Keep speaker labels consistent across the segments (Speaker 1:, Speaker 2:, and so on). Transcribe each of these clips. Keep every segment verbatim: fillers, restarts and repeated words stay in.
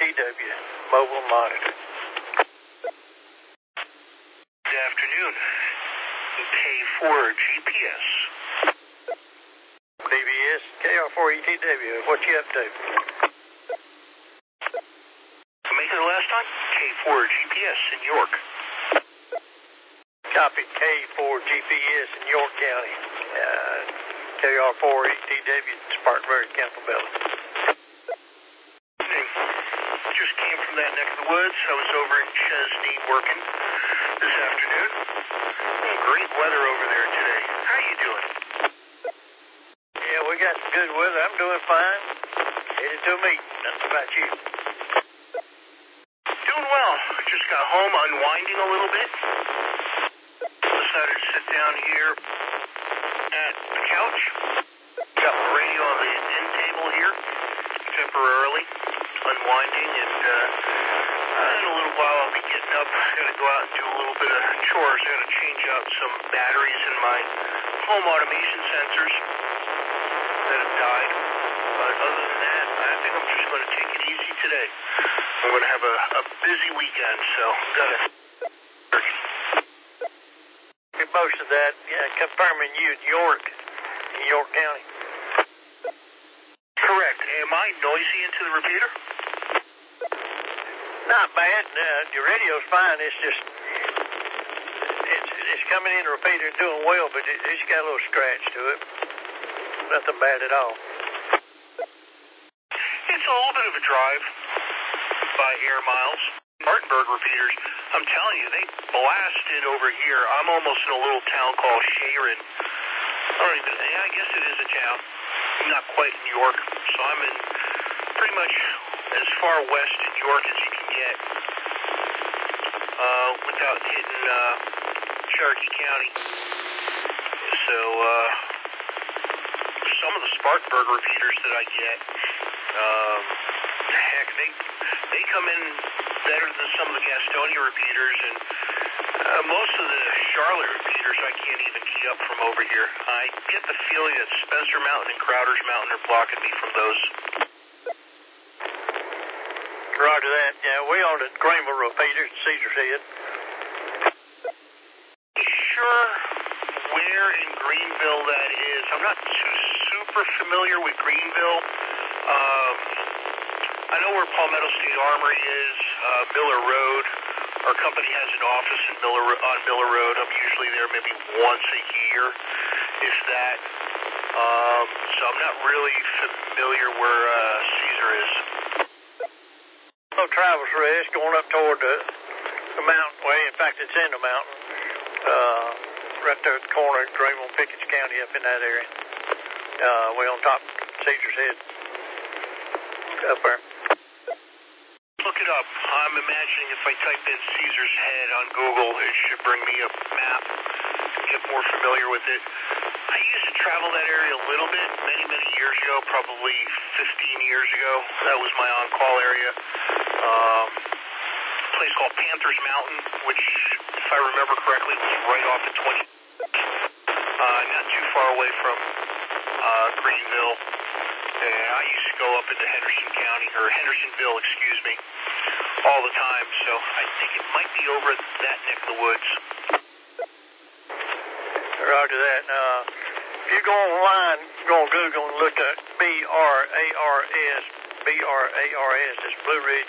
Speaker 1: T W, mobile monitor.
Speaker 2: Good afternoon. K four G P S.
Speaker 1: D B S, K R four E T W, what you up to?
Speaker 2: Make it the last time? K four G P S in York.
Speaker 1: Copy, K four G P S in York County. Uh, K R four E T W, Spartanburg, Campbell.
Speaker 2: Just came from that neck of the woods. I was over in Chesney working this afternoon. Great weather over there today. How you doing?
Speaker 1: Yeah, we got some good weather. I'm doing fine. Headed to a meeting. That's about you.
Speaker 2: Doing well. Just got home unwinding a little bit. Decided to sit down here at the couch. Got my radio on the end table here temporarily, unwinding, and uh, in a little while I'll be getting up. I got to go out and do a little bit of chores. I got to change out some batteries in my home automation sensors that have died. But other than that, I think I'm just going to take it easy today. I'm going to have a, a busy weekend, so got to.
Speaker 1: Most of that, yeah, confirming you in York, in York County.
Speaker 2: Correct. Am I noisy into the repeater?
Speaker 1: Not bad. Uh, your radio's fine. It's just, it's, it's coming in the repeater and doing well, but it, it's got a little scratch to it. Nothing bad at all.
Speaker 2: It's a little bit of a drive by air miles. Spartanburg repeaters, I'm telling you, they blasted over here. I'm almost in a little town called Sharon. I don't even, yeah, I guess it is a town. I'm not quite in York, so I'm in pretty much as far west in York as you can get uh, without hitting uh, Cherokee County. So uh, some of the Spartanburg repeaters that I get, um, heck, they they come in better than some of the Gastonia repeaters, and uh, most of the Charlotte repeaters I can't even key up from over here. I get the feeling that Spencer Mountain and Crowder's Mountain are blocking me from those.
Speaker 1: Roger that. Yeah, we own the Greenville repeaters in Caesar's Head.
Speaker 2: Sure where in Greenville that is. I'm not too super familiar with Greenville. Um, I know where Palmetto State Armory is, uh, Miller Road. Our company has an office in Miller on Miller Road. I'm usually there maybe once a year, if that. Um, so I'm not really familiar where uh, Caesar is.
Speaker 1: No Travel's Rest going up toward the, the mountain way. In fact, it's in the mountain. Uh, right there at the corner of Greenville and Pickens County up in that area. Uh, way on top of Caesar's Head. Up there.
Speaker 2: Look it up. I'm imagining if I type in Caesar's Head on Google, it should bring me a map and get more familiar with it. I used to travel that area a little bit many, many years ago, probably fifteen years ago. That was my on-call area. Um, a place called Panthers Mountain, which, if I remember correctly, was right off at twenty. Uh, not too far away from uh, Greenville. And I used to go up into Henderson County, or Hendersonville, excuse me, all the time. So I think it might be over that neck of the woods.
Speaker 1: Roger that. Uh, if you go online, go on Google and look at B R A R S, B R A R S, it's Blue Ridge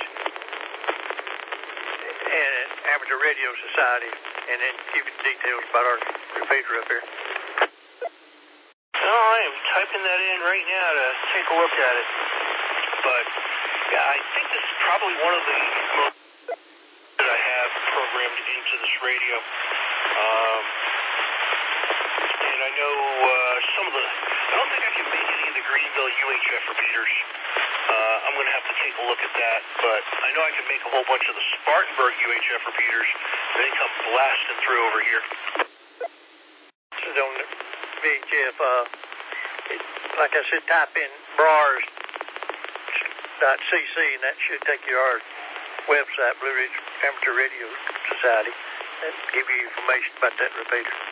Speaker 1: and Amateur Radio Society, and then give you details about our repeater up here.
Speaker 2: Oh, I am typing that in right now to take a look at it. But, yeah, I think this is probably one of the most that I have programmed into this radio. Um, and I know uh, some of the, I don't think I can make any of the Greenville U H F repeaters. Uh, I'm going to have to take a look at that. But I know I can make a whole bunch of the Spartanburg U H F repeaters. They come blasting through over here.
Speaker 1: So don't V H F, uh, it, like I said, type in brars dot c c and that should take you to our website, Blue Ridge Amateur Radio Society, and give you information about that repeater.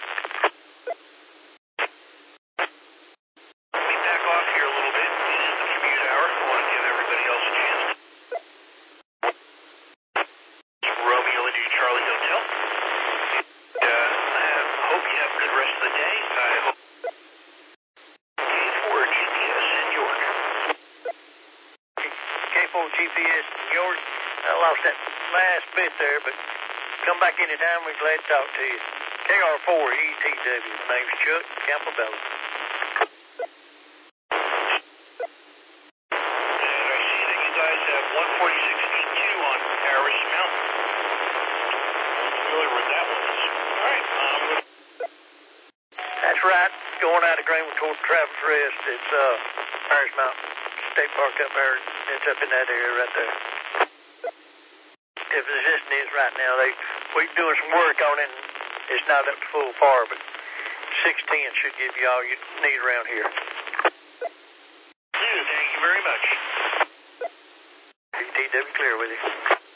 Speaker 2: the rest of the day. I hope. K four G P S in York.
Speaker 1: K four G P S in York. I lost that last bit there, but come back anytime. We're glad to talk to you. K R four E T W. My name's Chuck Campobello.
Speaker 2: And I see that you guys have one forty-six E two on Harris Mountain. I'm familiar with that one. All right. Um,
Speaker 1: That's right. Going out of Greenville toward Travis Rest. It's uh, Harris Mountain State Park up there. It's up in that area right there. If the system is right now, they we're doing some work on it. And it's not up to full par, but six ten should give you all you need around here.
Speaker 2: Thank you very much.
Speaker 1: E T W clear with you.